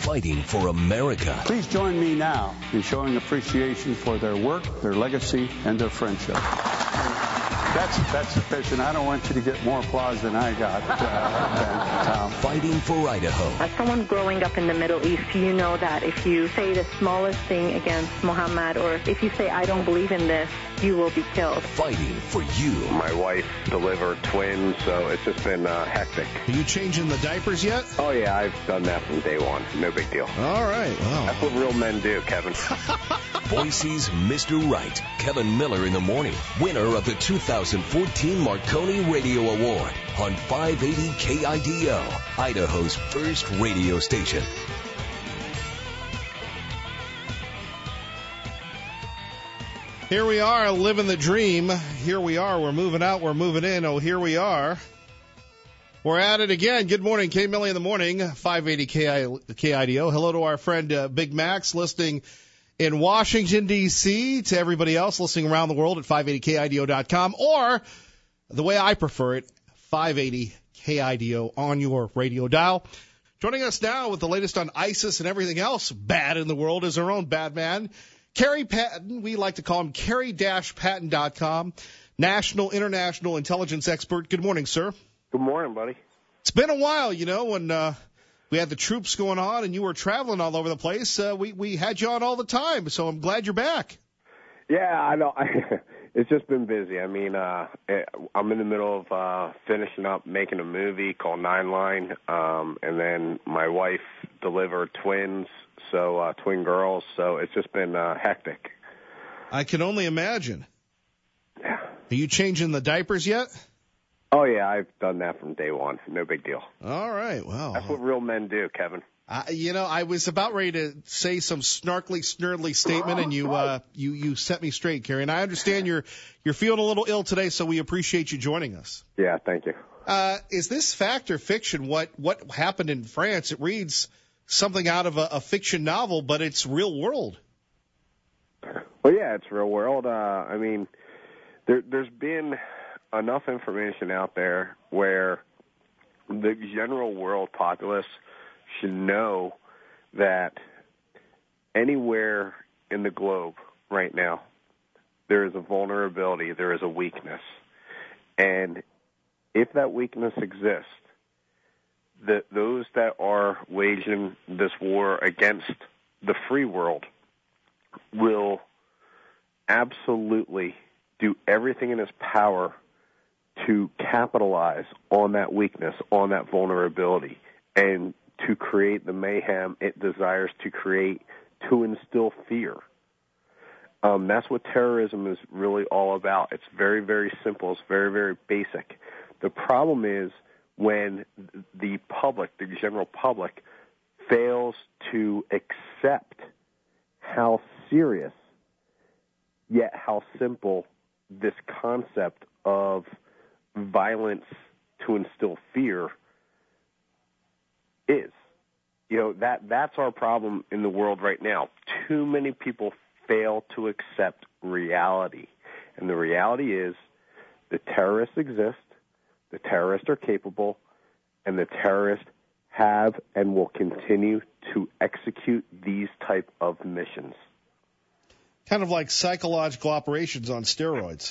fighting for America. Please join me now in showing appreciation for their work, their legacy, and their friendship. That's sufficient. I don't want you to get more applause than I got, Ben. Fighting for Idaho. As someone growing up in the Middle East, you know that if you say the smallest thing against Muhammad, or if you say, I don't believe in this, you will be killed. Fighting for you. My wife delivered twins, so it's just been hectic. Are you changing the diapers yet? Oh, yeah, I've done that from day one. No big deal. All right. Wow. That's what real men do, Kevin. Boise's Mr. Right, Kevin Miller in the morning, winner of the 2014 Marconi Radio Award on 580 KIDO, Idaho's first radio station. Here we are, living the dream. Here we are. We're moving out. We're moving in. Oh, here we are. We're at it again. Good morning. K. Millie in the morning, 580 KIDO. Hello to our friend Big Max listening in Washington, D.C., to everybody else listening around the world at 580KIDO.com, or the way I prefer it, 580 KIDO on your radio dial. Joining us now with the latest on ISIS and everything else bad in the world is our own bad man, Kerry Patton. We like to call him Kerry-Patton.com, national, international intelligence expert. Good morning, sir. Good morning, buddy. It's been a while, when we had the troops going on and you were traveling all over the place. We had you on all the time, so I'm glad you're back. Yeah, I know. It's just been busy. I mean, I'm in the middle of finishing up making a movie called Nine Line, and then my wife delivered twins, so twin girls, so it's just been hectic. I can only imagine. Yeah. Are you changing the diapers yet? Oh, yeah, I've done that from day one. No big deal. All right, well. That's what real men do, Kevin. I was about ready to say some snarly statement, and you set me straight, Kerry. And I understand you're feeling a little ill today, so we appreciate you joining us. Yeah, thank you. Is this fact or fiction? What happened in France? It reads something out of a fiction novel, but it's real world. Well, yeah, it's real world. I mean, there's been enough information out there where the general world populace should know that anywhere in the globe right now there is a vulnerability, there is a weakness. And if that weakness exists, those that are waging this war against the free world will absolutely do everything in its power to capitalize on that weakness, on that vulnerability, and to create the mayhem it desires to create, to instill fear. That's what terrorism is really all about. It's very, very simple. It's very, very basic. The problem is when the public, the general public, fails to accept how serious, yet how simple this concept of violence to instill fear is. That's our problem in the world right now. Too many people fail to accept reality. And the reality is the terrorists exist, the terrorists are capable, and the terrorists have and will continue to execute these type of missions. Kind of like psychological operations on steroids.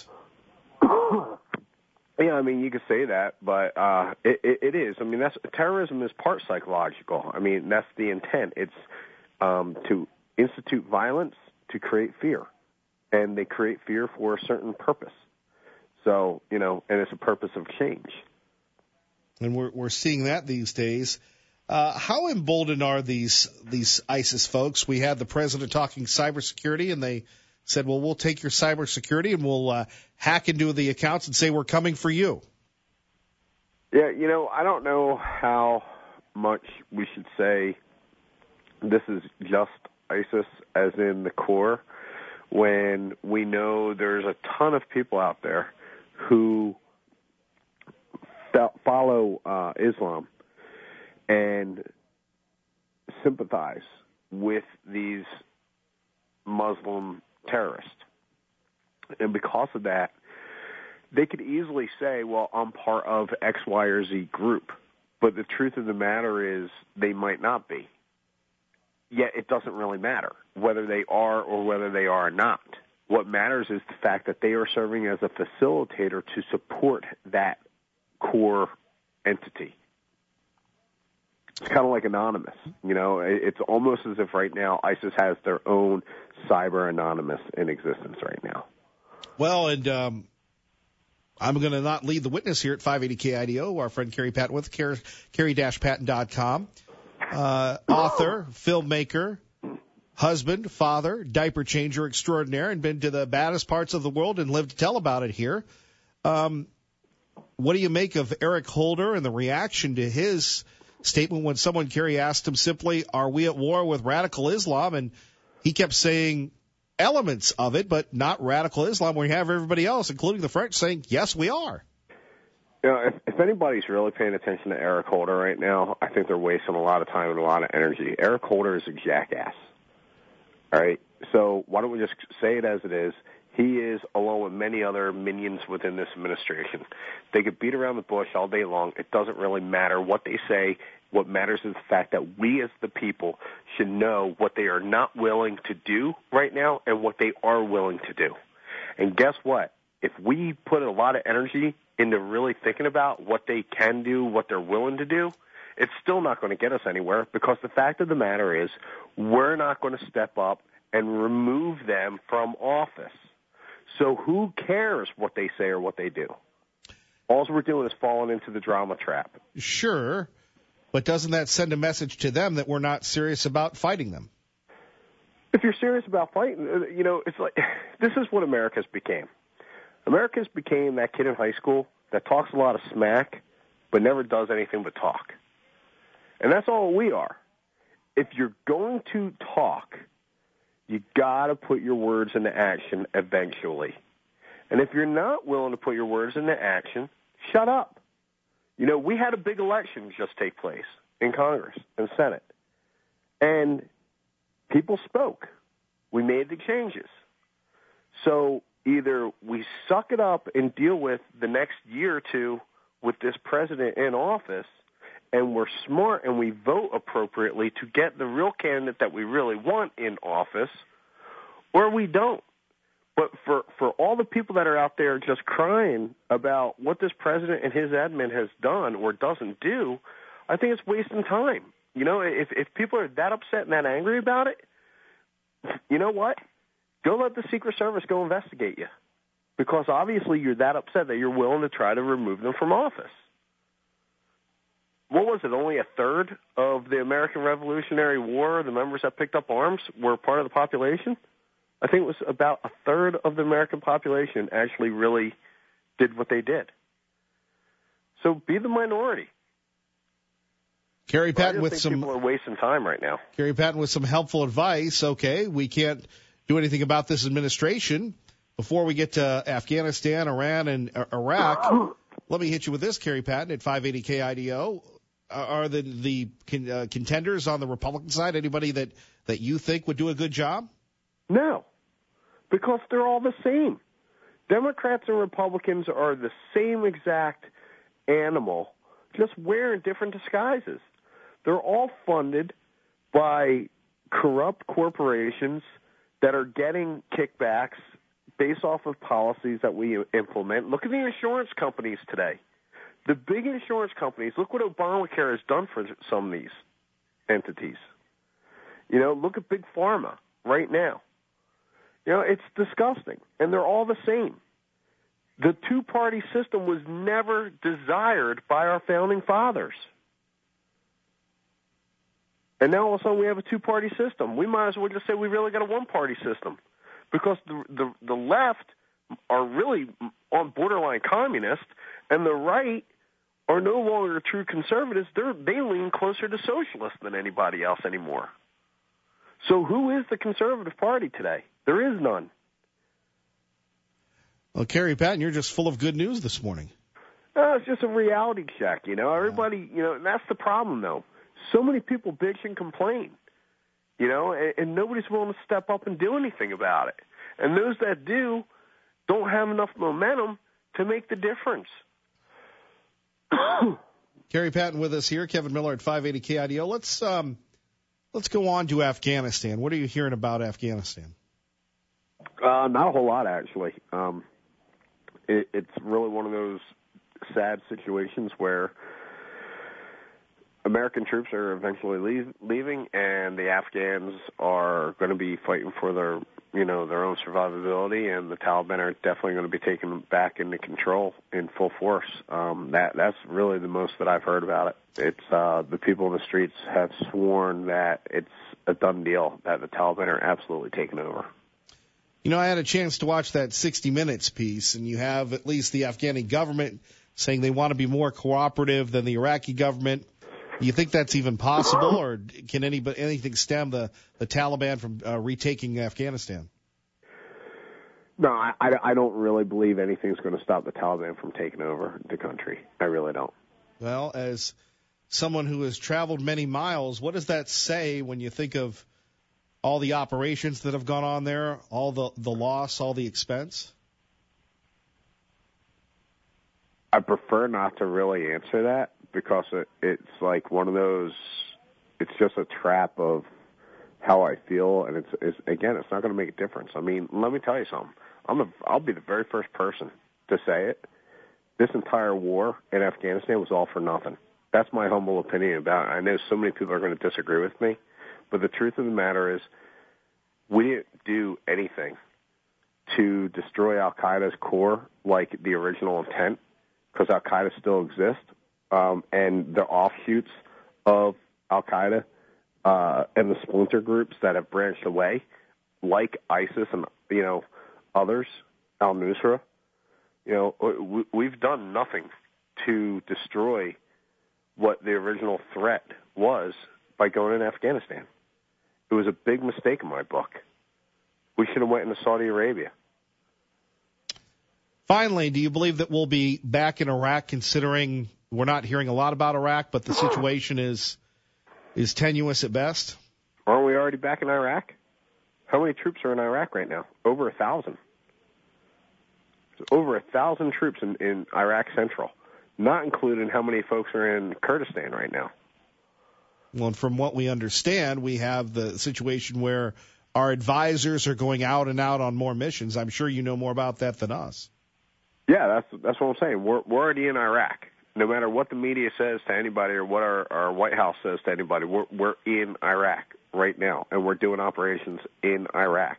Yeah, I mean, you could say that, but it is. I mean, terrorism is part psychological. I mean, that's the intent. It's to institute violence to create fear, and they create fear for a certain purpose. So, and it's a purpose of change. And we're seeing that these days. How emboldened are these ISIS folks? We had the president talking cybersecurity, and they said, well, we'll take your cybersecurity and we'll hack into the accounts and say we're coming for you. Yeah, I don't know how much we should say this is just ISIS as in the core, when we know there's a ton of people out there who follow Islam and sympathize with these Muslim terrorists. And because of that, they could easily say, well, I'm part of X, Y, or Z group. But the truth of the matter is they might not be. yet it doesn't really matter whether they are or whether they are not. What matters is the fact that they are serving as a facilitator to support that core entity. It's kind of like Anonymous. You know, it's almost as if right now ISIS has their own cyber Anonymous in existence right now. Well, and I'm going to not lead the witness here at 580 KIDO. Our friend Kerry Patton with Kerry-Patton.com. Author, filmmaker, husband, father, diaper changer extraordinaire, and been to the baddest parts of the world and lived to tell about it here. What do you make of Eric Holder and the reaction to his statement when someone, Kerry, asked him simply, are we at war with radical Islam? And he kept saying elements of it, but not radical Islam, where you have everybody else, including the French, saying, yes, we are. You know, if anybody's really paying attention to Eric Holder right now, I think they're wasting a lot of time and a lot of energy. Eric Holder is a jackass. All right? So why don't we just say it as it is? He is, along with many other minions within this administration. They could beat around the bush all day long. It doesn't really matter what they say. What matters is the fact that we as the people should know what they are not willing to do right now and what they are willing to do. And guess what? If we put a lot of energy into really thinking about what they can do, what they're willing to do, it's still not going to get us anywhere, because the fact of the matter is we're not going to step up and remove them from office. So who cares what they say or what they do? All we're doing is falling into the drama trap. Sure, but doesn't that send a message to them that we're not serious about fighting them? If you're serious about fighting, you know, it's like this is what America's became. America's became that kid in high school that talks a lot of smack but never does anything but talk. And that's all we are. If you're going to talk, you got to put your words into action eventually. And if you're not willing to put your words into action, shut up. You know, we had a big election just take place in Congress and Senate. And people spoke. We made the changes. So either we suck it up and deal with the next year or two with this president in office, and we're smart and we vote appropriately to get the real candidate that we really want in office, or we don't. But for all the people that are out there just crying about what this president and his admin has done or doesn't do, I think it's wasting time. You know, if people are that upset and that angry about it, you know what? Go let the Secret Service go investigate you, because obviously you're that upset that you're willing to try to remove them from office. What was it? Only a third of the American Revolutionary War, the members that picked up arms, were part of the population? I think it was about a third of the American population actually really did what they did. So be the minority. Kerry Patton with some people are wasting time right now. Kerry Patton with some helpful advice. Okay, we can't do anything about this administration. Before we get to Afghanistan, Iran, and Iraq, let me hit you with this, Kerry Patton at 580 KIDO. Are the contenders on the Republican side anybody that you think would do a good job? No, because they're all the same. Democrats and Republicans are the same exact animal, just wearing different disguises. They're all funded by corrupt corporations that are getting kickbacks based off of policies that we implement. Look at the insurance companies today. The big insurance companies, look what Obamacare has done for some of these entities. You know, look at Big Pharma right now. You know, it's disgusting, and they're all the same. The two-party system was never desired by our founding fathers. And now all of a sudden we have a two-party system. We might as well just say we really got a one-party system, because the left are really on borderline communist, and the right are no longer true conservatives. They lean closer to socialists than anybody else anymore. So who is the conservative party today? There is none. Well, Kerry Patton, you're just full of good news this morning. It's just a reality check, you know. Everybody, you know, and that's the problem, though. So many people bitch and complain, you know, and nobody's willing to step up and do anything about it. And those that do don't have enough momentum to make the difference. Kerry Patton with us here, Kevin Miller at 580 KIDO. Let's go on to Afghanistan. What are you hearing about Afghanistan? Not a whole lot, actually. It's really one of those sad situations where American troops are eventually leaving, and the Afghans are going to be fighting for their own survivability, and the Taliban are definitely going to be taken back into control in full force. That's really the most that I've heard about it. It's the people in the streets have sworn that it's a done deal, that the Taliban are absolutely taking over. You know, I had a chance to watch that 60 Minutes piece, and you have at least the Afghani government saying they want to be more cooperative than the Iraqi government. Do you think that's even possible, or can anything stem the Taliban from retaking Afghanistan? No, I don't really believe anything's going to stop the Taliban from taking over the country. I really don't. Well, as someone who has traveled many miles, what does that say when you think of all the operations that have gone on there, all the loss, all the expense? I prefer not to really answer that because it's like one of those, it's just a trap of how I feel, and it's again, it's not going to make a difference. I mean, let me tell you something. I'll be the very first person to say it. This entire war in Afghanistan was all for nothing. That's my humble opinion about it. I know so many people are going to disagree with me, but the truth of the matter is we didn't do anything to destroy Al-Qaeda's core like the original intent, because Al-Qaeda still exists, and the offshoots of Al-Qaeda and the splinter groups that have branched away, like ISIS and, others, al-Nusra, we've done nothing to destroy what the original threat was by going into Afghanistan. It was a big mistake in my book. We should have went into Saudi Arabia. Finally, do you believe that we'll be back in Iraq, considering we're not hearing a lot about Iraq, but the situation is tenuous at best? Aren't we already back in Iraq? How many troops are in Iraq right now? Over 1,000. There's over 1,000 troops in Iraq Central, not including how many folks are in Kurdistan right now. Well, and from what we understand, we have the situation where our advisors are going out and out on more missions. I'm sure you know more about that than us. Yeah, that's what I'm saying. We're already in Iraq. No matter what the media says to anybody or what our White House says to anybody, we're in Iraq right now, and we're doing operations in Iraq.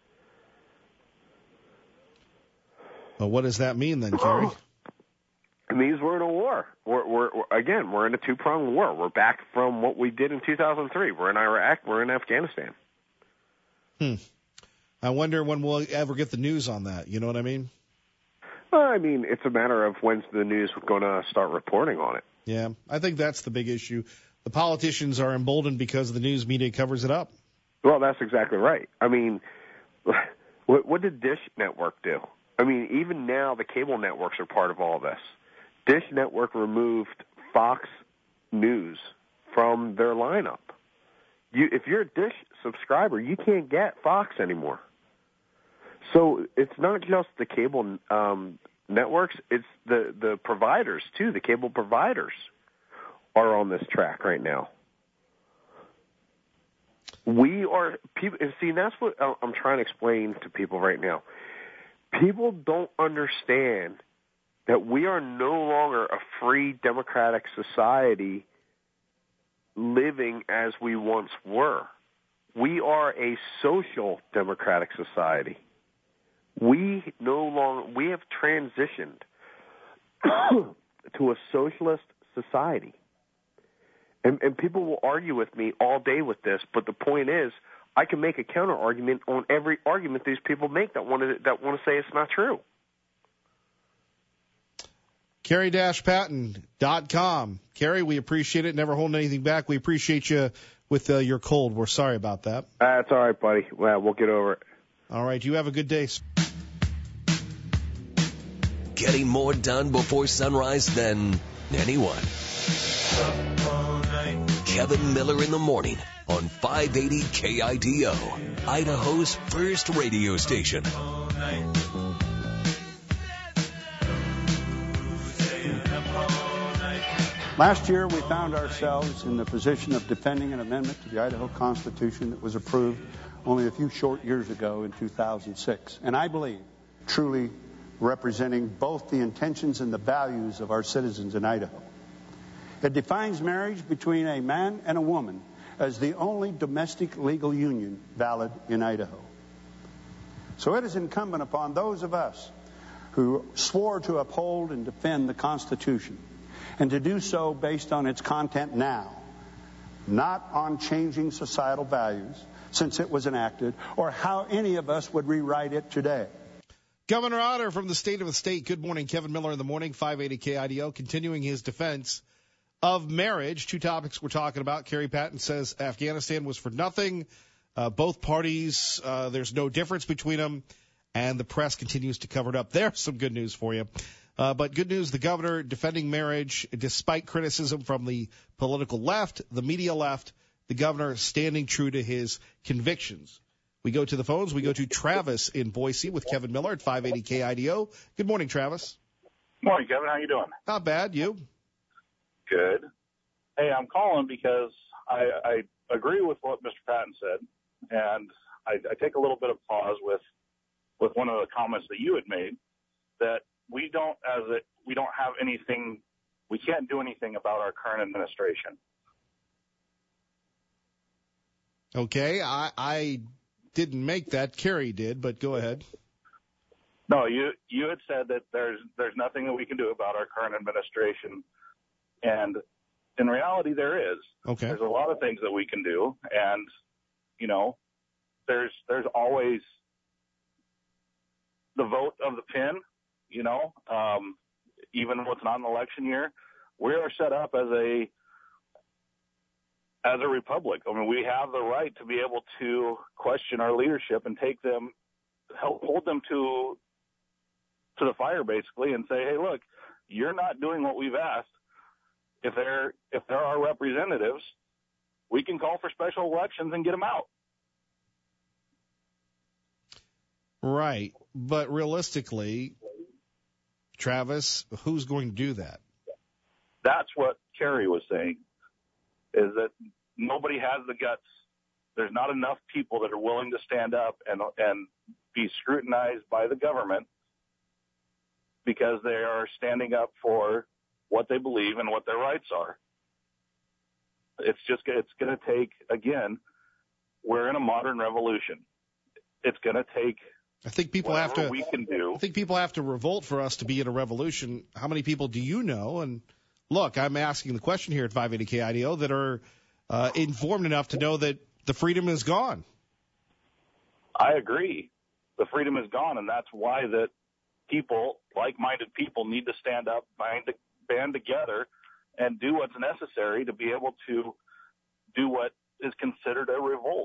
Well, what does that mean then, Kerry? It means we're in a war. We're in a two-pronged war. We're back from what we did in 2003. We're in Iraq. We're in Afghanistan. I wonder when we'll ever get the news on that. You know what I mean? Well, I mean, it's a matter of when's the news going to start reporting on it. Yeah, I think that's the big issue. The politicians are emboldened because the news media covers it up. Well, that's exactly right. I mean, what did Dish Network do? I mean, even now the cable networks are part of all this. Dish Network removed Fox News from their lineup. If you're a Dish subscriber, you can't get Fox anymore. So it's not just the cable networks, it's the providers, too. The cable providers are on this track right now. We are people, and see, that's what I'm trying to explain to people right now. People don't understand that we are no longer a free democratic society living as we once were. We are a social democratic society. We have transitioned to a socialist society. And people will argue with me all day with this, but the point is, I can make a counter argument on every argument these people make that want to say it's not true. Kerry-Patton.com. Kerry, we appreciate it. Never holding anything back. We appreciate you with your cold. We're sorry about that. That's all right, buddy. Well, we'll get over it. All right. You have a good day. Getting more done before sunrise than anyone. Kevin Miller in the morning on 580 KIDO, Idaho's first radio station. Last year, we found ourselves in the position of defending an amendment to the Idaho Constitution that was approved only a few short years ago in 2006. And I believe truly representing both the intentions and the values of our citizens in Idaho. It defines marriage between a man and a woman as the only domestic legal union valid in Idaho. So it is incumbent upon those of us who swore to uphold and defend the Constitution, and to do so based on its content now, not on changing societal values since it was enacted, or how any of us would rewrite it today. Governor Otter from the state of the state. Good morning. Kevin Miller in the morning, 580 KIDO, continuing his defense of marriage. Two topics we're talking about. Kerry Patton says Afghanistan was for nothing. Both parties, there's no difference between them, and the press continues to cover it up. There's some good news for you. But good news, the governor defending marriage despite criticism from the political left, the media left, the governor standing true to his convictions. We go to the phones. We go to Travis in Boise with Kevin Miller at 580 KIDO. Good morning, Travis. Morning, Kevin. How you doing? Not bad. You? Good. Hey, I'm calling because I agree with what Mr. Patton said, and I take a little bit of pause with one of the comments that you had made, that we don't have anything, we can't do anything about our current administration. Okay, I didn't make that. Kerry did, but go ahead. No, you had said that there's nothing that we can do about our current administration, and in reality there is. Okay. There's a lot of things that we can do, and there's always the vote of the pin. Even when it's not an election year, we are set up as a republic. I mean, we have the right to be able to question our leadership and hold them to the fire, basically, and say, hey, look, you're not doing what we've asked. If they're our representatives, we can call for special elections and get them out. Right. But realistically, Travis, who's going to do that? That's what Kerry was saying, is that nobody has the guts. There's not enough people that are willing to stand up and be scrutinized by the government because they are standing up for what they believe and what their rights are. It's going to take, again, we're in a modern revolution. It's going to take I think people have to. We can do. I think people have to revolt for us to be in a revolution. How many people do you know? And look, I'm asking the question here at 580 KIDO that are informed enough to know that the freedom is gone. I agree. The freedom is gone, and that's why that people, like-minded people, need to stand up, band together, and do what's necessary to be able to do what is considered a revolt.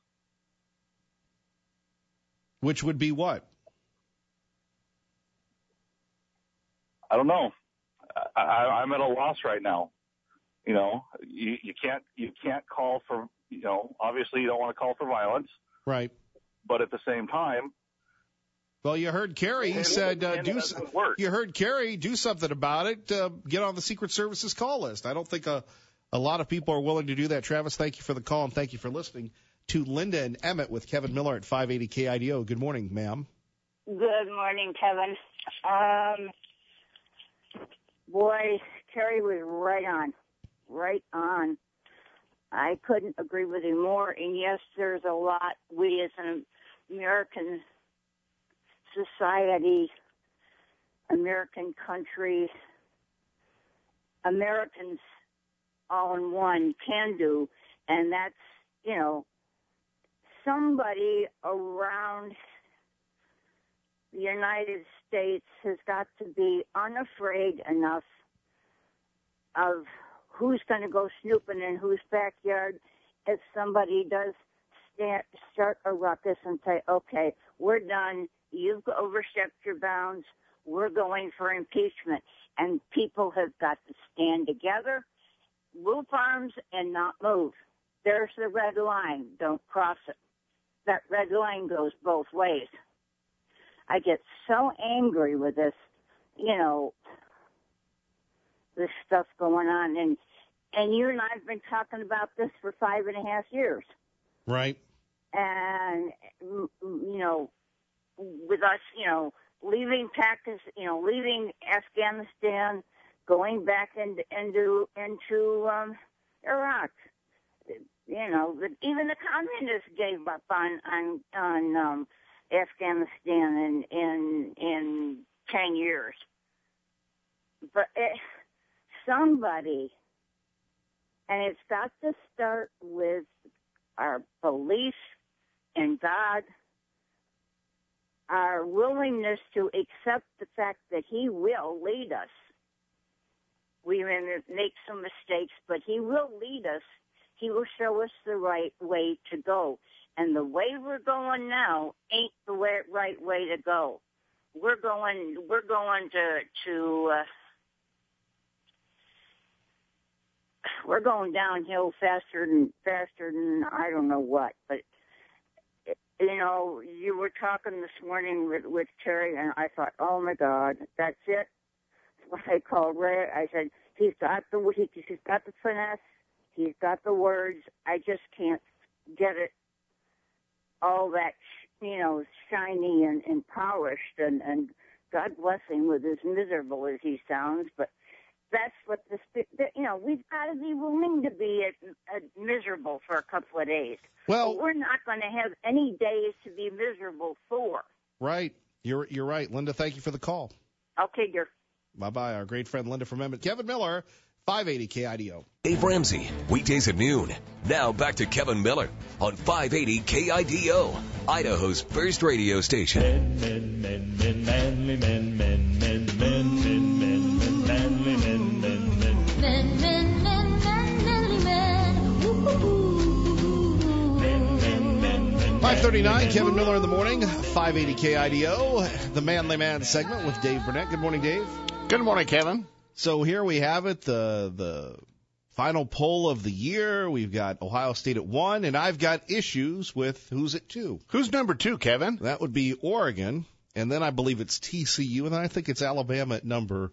Which would be what? I don't know. I'm at a loss right now. You can't call for, obviously you don't want to call for violence. Right. But at the same time. Well, you heard Kerry. He said, you heard Kerry do something about it. Get on the Secret Service's call list. I don't think a lot of people are willing to do that. Travis, thank you for the call and thank you for listening to Linda and Emmett with Kevin Miller at 580 KIDO. Good morning, ma'am. Good morning, Kevin. Boy, Kerry was right on. I couldn't agree with him more. And yes, there's a lot we as an American society, American country, Americans all in one can do, and that's, somebody around the United States has got to be unafraid enough of who's going to go snooping in whose backyard if somebody does start a ruckus and say, okay, we're done. You've overstepped your bounds. We're going for impeachment. And people have got to stand together, move arms, and not move. There's the red line. Don't cross it. That red line goes both ways. I get so angry with this, this stuff going on. And you and I have been talking about this for 5.5 years. Right. And, you know, with us, you know, leaving Pakistan, you know, leaving Afghanistan, going back into Iraq. You know, even the communists gave up on Afghanistan in 10 years. But somebody, and it's got to start with our belief in God, our willingness to accept the fact that He will lead us. We may make some mistakes, but He will lead us. He will show us the right way to go. And the way we're going now ain't the right way to go. We're going we're going downhill faster than I don't know what. But you know, you were talking this morning with Terry, and I thought, oh my God, that's it. That's what I called Ray. I said he's got the finesse, he's got the words. I just can't get it all that, you know, shiny and polished. And God bless him with as miserable as he sounds, but that's what you know, we've got to be willing to be miserable for a couple of days. Well, but we're not going to have any days to be miserable for. Right. You're right. Linda, thank you for the call. Okay, dear. Bye-bye. Our great friend Linda from Emmett. Kevin Miller, 580 KIDO. Dave Ramsey, weekdays at noon. Now back to Kevin Miller on 580 KIDO, Idaho's first radio station. .539, Kevin Miller in the morning, 580 KIDO, the Manly Man segment with Dave Burnett. Good morning, Dave. Good morning, Kevin. So here we have it, the final poll of the year. We've got Ohio State at 1, and I've got issues with who's at 2. Who's number 2, Kevin? That would be Oregon, and then I believe it's TCU, and then I think it's Alabama at number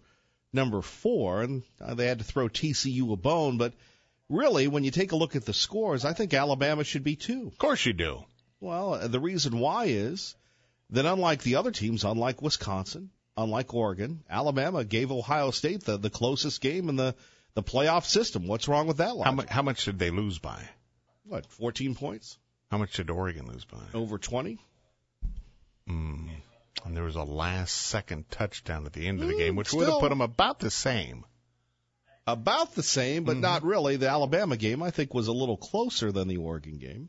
4, and they had to throw TCU a bone. But really, when you take a look at the scores, I think Alabama should be 2. Of course you do. Well, the reason why is that unlike the other teams, unlike Wisconsin, unlike Oregon, Alabama gave Ohio State the closest game in the playoff system. What's wrong with that logic? How much did they lose by? What, 14 points? How much did Oregon lose by? Over 20. And there was a last-second touchdown at the end of the game, which would have put them about the same. About the same, but not really. The Alabama game, I think, was a little closer than the Oregon game.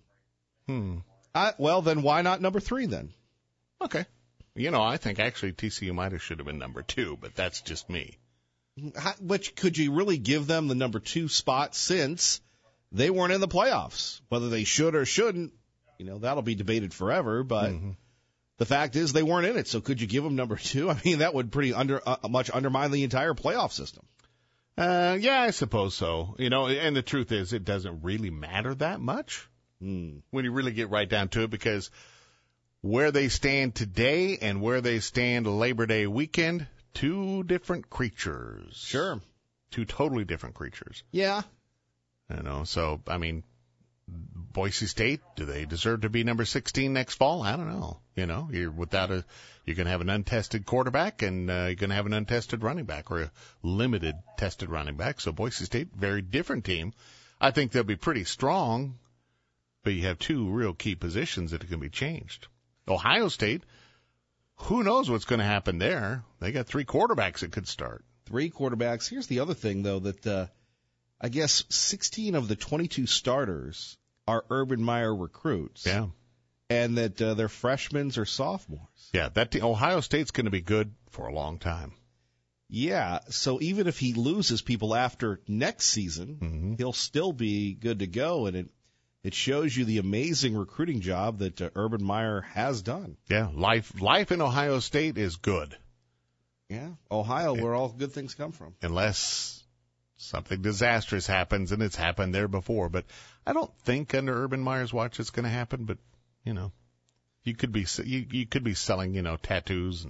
Well, then why not number 3 then? Okay. You know, I think actually TCU should have been number 2, but that's just me. But could you really give them the number 2 spot since they weren't in the playoffs? Whether they should or shouldn't, you know, that'll be debated forever. But the fact is they weren't in it. So could you give them number 2? I mean, that would pretty much undermine the entire playoff system. Yeah, I suppose so. You know, and the truth is it doesn't really matter that much when you really get right down to it, because where they stand today and where they stand Labor Day weekend, 2 different creatures. Sure. 2 totally different creatures. Yeah. You know, so, I mean, Boise State, do they deserve to be number 16 next fall? I don't know. You know, you're going to have an untested quarterback and you're going to have an untested running back, or a limited tested running back. So Boise State, very different team. I think they'll be pretty strong, but you have 2 real key positions that can be changed. Ohio State, who knows what's going to happen there? They got 3 quarterbacks that could start. 3 quarterbacks. Here's the other thing, though, that I guess 16 of the 22 starters are Urban Meyer recruits. Yeah. And that they're freshmen or sophomores. Yeah, Ohio State's going to be good for a long time. Yeah, so even if he loses people after next season, he'll still be good to go, and it shows you the amazing recruiting job that Urban Meyer has done. Yeah, life in Ohio State is good. Yeah, Ohio, where all good things come from. Unless something disastrous happens, and it's happened there before. But I don't think under Urban Meyer's watch it's going to happen. But you know, you could be selling, you know, tattoos and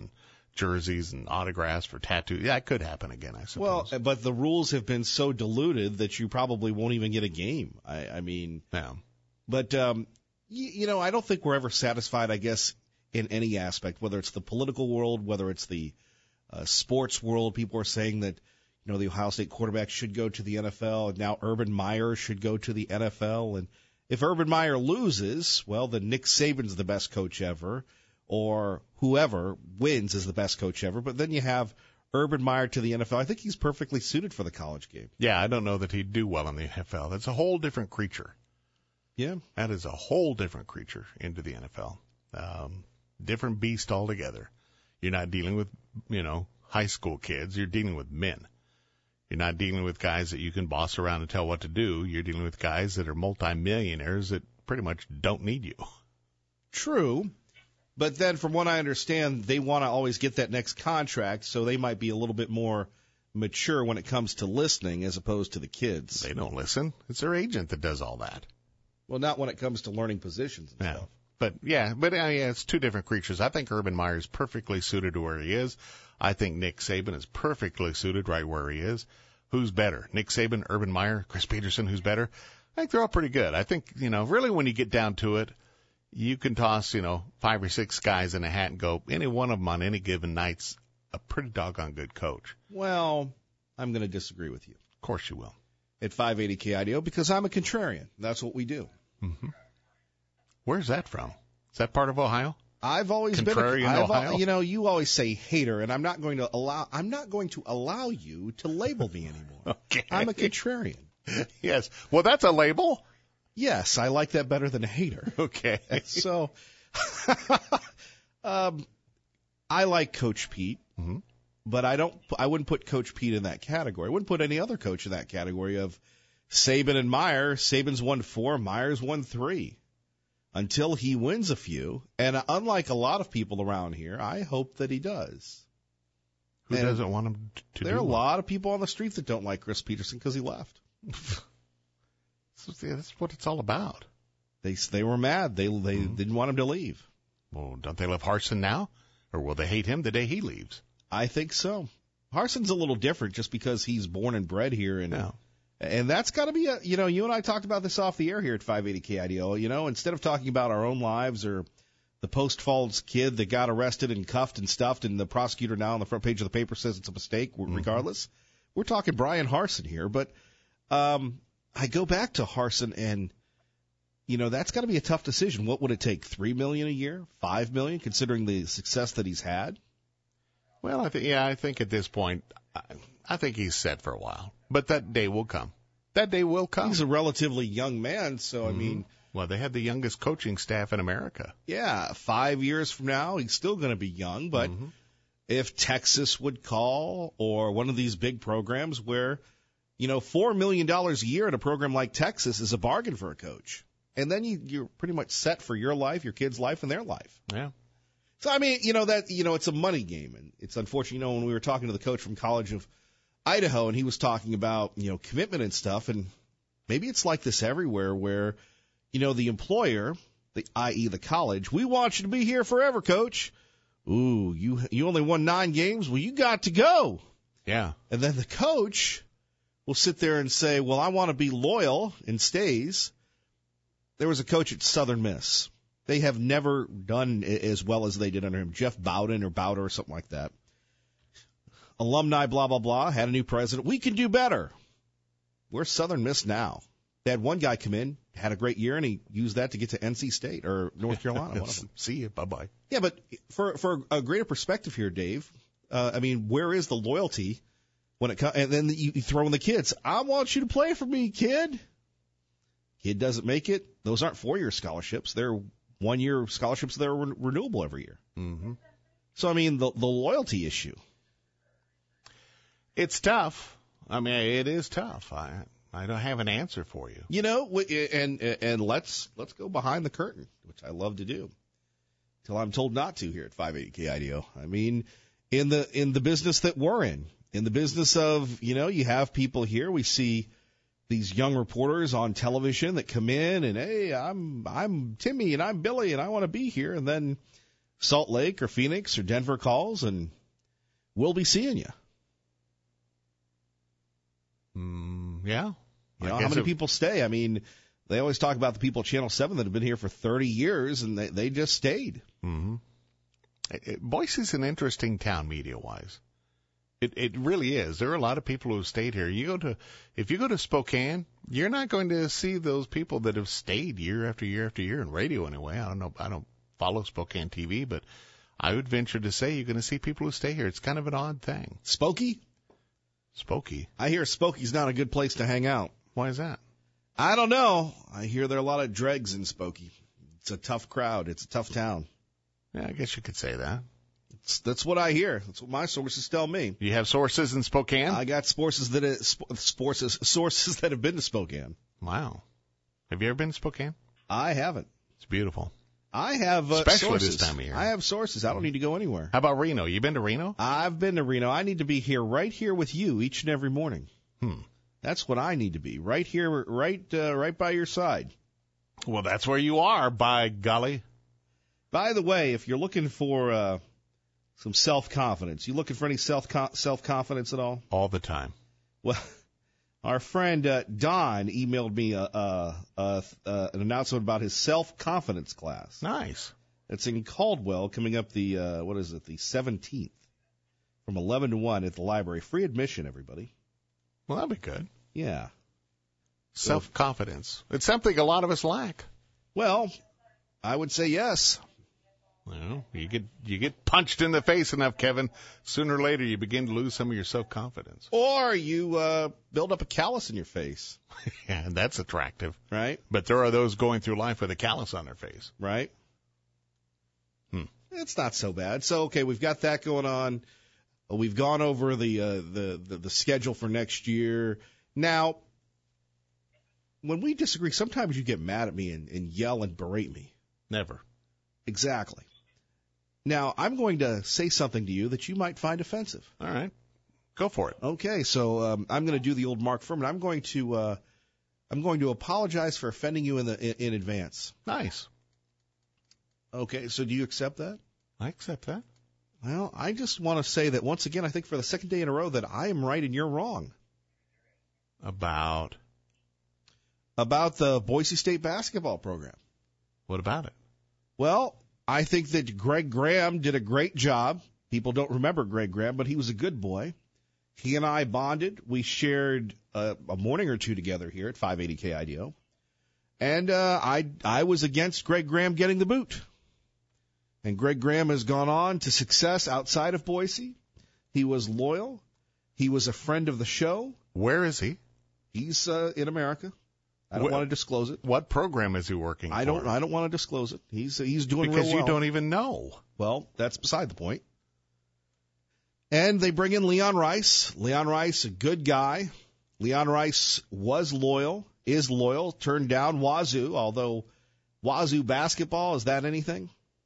jerseys and autographs for tattoos. Yeah, it could happen again, I suppose. Well, but the rules have been so diluted that you probably won't even get a game. I mean, yeah. But, I don't think we're ever satisfied, I guess, in any aspect, whether it's the political world, whether it's the sports world. People are saying that, the Ohio State quarterback should go to the NFL, and now Urban Meyer should go to the NFL. And if Urban Meyer loses, well, then Nick Saban's the best coach ever, or whoever wins is the best coach ever. But then you have Urban Meyer to the NFL. I think he's perfectly suited for the college game. Yeah, I don't know that he'd do well in the NFL. That's a whole different creature. Yeah. That is a whole different creature into the NFL. Different beast altogether. You're not dealing with, high school kids. You're dealing with men. You're not dealing with guys that you can boss around and tell what to do. You're dealing with guys that are multimillionaires that pretty much don't need you. True. But then from what I understand, they want to always get that next contract, so they might be a little bit more mature when it comes to listening as opposed to the kids. They don't listen. It's their agent that does all that. Well, not when it comes to learning positions and stuff. But it's two different creatures. I think Urban Meyer is perfectly suited to where he is. I think Nick Saban is perfectly suited right where he is. Who's better? Nick Saban, Urban Meyer, Chris Peterson, who's better? I think they're all pretty good. I think, really when you get down to it, you can toss, 5 or 6 guys in a hat and go, any one of them on any given night's a pretty doggone good coach. Well, I'm going to disagree with you. Of course you will. At 580 KIDO, because I'm a contrarian. That's what we do. Mm-hmm. Where's that from? Is that part of Ohio? I've always Contrarian been Ohio? You always say hater, and I'm not going to allow you to label me anymore. Okay. I'm a contrarian. Yes. Well, that's a label. Yes, I like that better than a hater. Okay. So, I like Coach Pete, mm-hmm. but I wouldn't put Coach Pete in that category. I wouldn't put any other coach in that category of Saban and Meyer. Saban's won 4, Meyer's won 3. Until he wins a few, and unlike a lot of people around here, I hope that he does. Who doesn't want him to do There are a well? lot of people on the street that don't like Chris Peterson because he left. That's what it's all about. They were mad. They didn't want him to leave. Well, don't they love Harsin now? Or will they hate him the day he leaves? I think so. Harsin's a little different just because he's born and bred here. And that's got to be you and I talked about this off the air here at 580 KIDO. Instead of talking about our own lives or the Post Falls kid that got arrested and cuffed and stuffed and the prosecutor now on the front page of the paper says it's a mistake, regardless, we're talking Brian Harsin here. But I go back to Harsin and, that's got to be a tough decision. What would it take? $3 million a year? $5 million, considering the success that he's had? Well, I think at this point, I think he's set for a while. But that day will come. That day will come. He's a relatively young man, so, I mean... Well, they have the youngest coaching staff in America. Yeah, 5 years from now, he's still going to be young, but if Texas would call or one of these big programs where, $4 million a year at a program like Texas is a bargain for a coach. And then you're pretty much set for your life, your kid's life, and their life. Yeah. So, I mean, it's a money game. And it's unfortunate, when we were talking to the coach from College of Idaho, and he was talking about, commitment and stuff, and maybe it's like this everywhere where, the employer, i.e. the college, we want you to be here forever, coach. Ooh, you only won 9 games? Well, you got to go. Yeah. And then the coach will sit there and say, well, I want to be loyal and stays. There was a coach at Southern Miss. They have never done as well as they did under him. Jeff Bowden or something like that. Alumni, blah, blah, blah, had a new president. We can do better. Where's Southern Miss now? They had one guy come in, had a great year, and he used that to get to NC State or North Carolina. One of them. See you. Bye-bye. Yeah, but for a greater perspective here, Dave, where is the loyalty when it comes? And then you throw in the kids. I want you to play for me, kid. Kid doesn't make it. Those aren't 4-year scholarships. They're 1-year scholarships that are renewable every year. Mm-hmm. So, the loyalty issue. It's tough. It is tough. I don't have an answer for you. And let's go behind the curtain, which I love to do, till I'm told not to here at 580 KIDO. In the business that we're in the business of, you have people here. We see these young reporters on television that come in and, hey, I'm Timmy and I'm Billy and I want to be here. And then Salt Lake or Phoenix or Denver calls and we'll be seeing you. Yeah. You know, how many people stay? I mean, they always talk about the people at Channel 7 that have been here for 30 years, and they just stayed. Mm-hmm. Boise's an interesting town media-wise. It really is. There are a lot of people who have stayed here. If you go to Spokane, you're not going to see those people that have stayed year after year after year in radio anyway. I don't know. I don't follow Spokane TV, but I would venture to say you're going to see people who stay here. It's kind of an odd thing. Spokey? Spokey. I hear Spokey's not a good place to hang out. Why is that? I don't know. I hear there are a lot of dregs in Spokey. It's a tough crowd. It's a tough town. Yeah, I guess you could say that. That's what I hear. That's what my sources tell me. You have sources in Spokane? I got sources that have been to Spokane. Wow. Have you ever been to Spokane? I haven't. It's beautiful. I have especially sources. This time of year. I have sources. I don't need to go anywhere. How about Reno? You been to Reno? I've been to Reno. I need to be here with you each and every morning. That's what I need to be, right here, right by your side. Well, that's where you are, by golly. By the way, if you're looking for some self-confidence, you looking for any self-confidence at all? All the time. Well, our friend Don emailed me an announcement about his self-confidence class. Nice. It's in Caldwell, coming up the 17th, from 11 to 1 at the library. Free admission, everybody. Well, that'd be good. Yeah. Self-confidence. It's something a lot of us lack. Well, I would say yes. Well, you get punched in the face enough, Kevin. Sooner or later, you begin to lose some of your self-confidence. Or you build up a callus in your face. Yeah, that's attractive. Right. But there are those going through life with a callus on their face. Right. It's not so bad. So, okay, we've got that going on. We've gone over the schedule for next year. Now, when we disagree, sometimes you get mad at me and yell and berate me. Never. Exactly. Now, I'm going to say something to you that you might find offensive. All right. Go for it. Okay, so I'm going to do the old Mark Furman. I'm going to apologize for offending you in advance. Nice. Okay, so do you accept that? I accept that. Well, I just want to say that once again, I think for the second day in a row that I am right and you're wrong. About the Boise State basketball program. What about it? Well, I think that Greg Graham did a great job. People don't remember Greg Graham, but he was a good boy. He and I bonded. We shared a morning or two together here at 580 KIDO. And I was against Greg Graham getting the boot. And Greg Graham has gone on to success outside of Boise. He was loyal. He was a friend of the show. Where is he? He's in America. I don't want to disclose it. What program is he working for? I don't want to disclose it. He's doing because real well. You don't even know. Well, that's beside the point. And they bring in Leon Rice. Leon Rice, a good guy. Leon Rice was loyal, is loyal, turned down Wazoo, although Wazoo basketball, is that anything?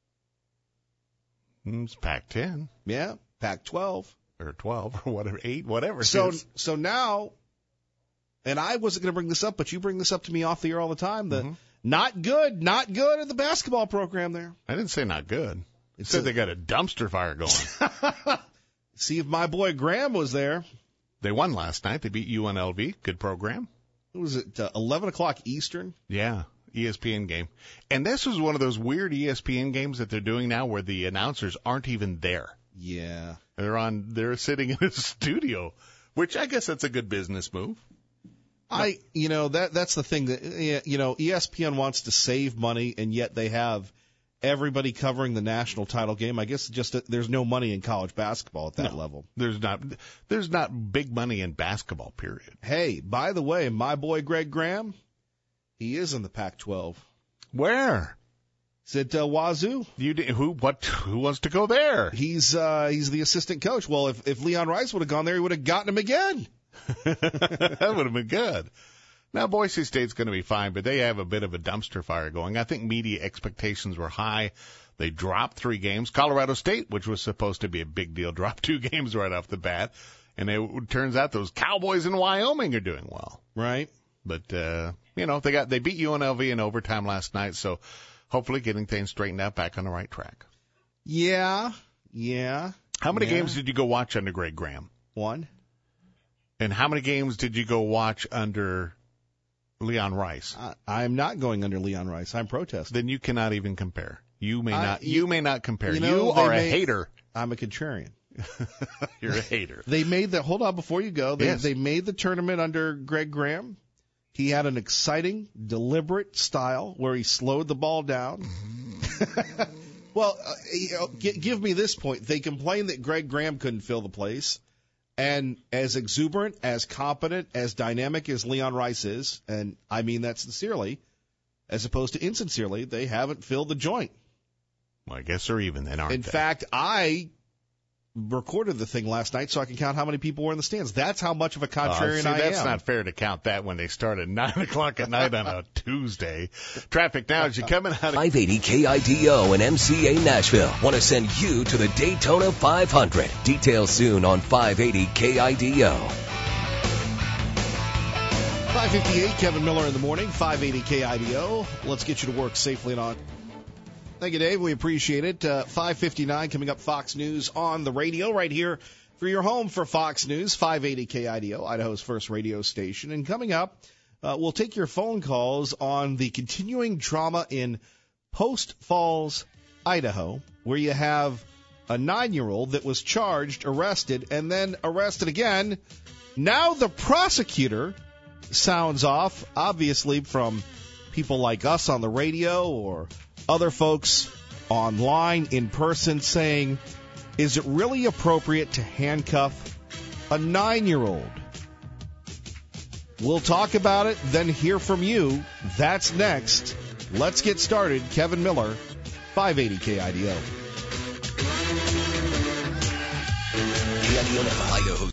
It's Pac-10. Yeah, Pac-12. Or 12, or whatever, 8, whatever. So now, and I wasn't going to bring this up, but you bring this up to me off the air all the time, not good at the basketball program there. I didn't say not good. It said they got a dumpster fire going. See if my boy Graham was there. They won last night. They beat UNLV. Good program. What was it, 11 o'clock Eastern? Yeah, ESPN game. And this was one of those weird ESPN games that they're doing now where the announcers aren't even there. Yeah. They're sitting in a studio, which I guess that's a good business move. That's the thing that, ESPN wants to save money, and yet they have everybody covering the national title game. I guess just that there's no money in college basketball at that level. There's not big money in basketball, period. Hey, by the way, my boy Greg Graham, he is in the Pac-12. Where? Is it Wazoo? Who wants to go there? He's the assistant coach. Well, if Leon Rice would have gone there, he would have gotten him again. That would have been good. Now, Boise State's going to be fine, but they have a bit of a dumpster fire going. I think media expectations were high. They dropped 3 games. Colorado State, which was supposed to be a big deal, dropped 2 games right off the bat. And it turns out those Cowboys in Wyoming are doing well. Right. But, they beat UNLV in overtime last night, so hopefully getting things straightened out back on the right track. Yeah. How many games did you go watch under Greg Graham? 1. And how many games did you go watch under Leon Rice? I'm not going under Leon Rice. I'm protesting. Then you cannot even compare. You may not compare. You are a hater. I'm a contrarian. You're a hater. Hold on before you go. They made the tournament under Greg Graham. He had an exciting, deliberate style where he slowed the ball down. Well, give me this point. They complained that Greg Graham couldn't fill the place. And as exuberant, as competent, as dynamic as Leon Rice is, and I mean that sincerely, as opposed to insincerely, they haven't filled the joint. Well, I guess they're even then, aren't they? In fact, I recorded the thing last night so I can count how many people were in the stands. That's how much of a contrarian I am. That's not fair to count that when they start at 9 o'clock at night on a Tuesday. Traffic now as you're coming out of 580 KIDO and MCA Nashville want to send you to the Daytona 500. Details soon on 580 KIDO. 558, Kevin Miller in the morning, 580 KIDO. Let's get you to work safely and on. Thank you, Dave. We appreciate it. 5:59 coming up, Fox News on the radio right here for your home for Fox News, 580 KIDO, Idaho's first radio station. And coming up, we'll take your phone calls on the continuing drama in Post Falls, Idaho, where you have a 9-year-old that was charged, arrested, and then arrested again. Now the prosecutor sounds off, obviously from people like us on the radio or other folks online, in person, saying, is it really appropriate to handcuff a 9-year-old? We'll talk about it, then hear from you. That's next. Let's get started. Kevin Miller, 580 KIDO. KIDO, Idaho.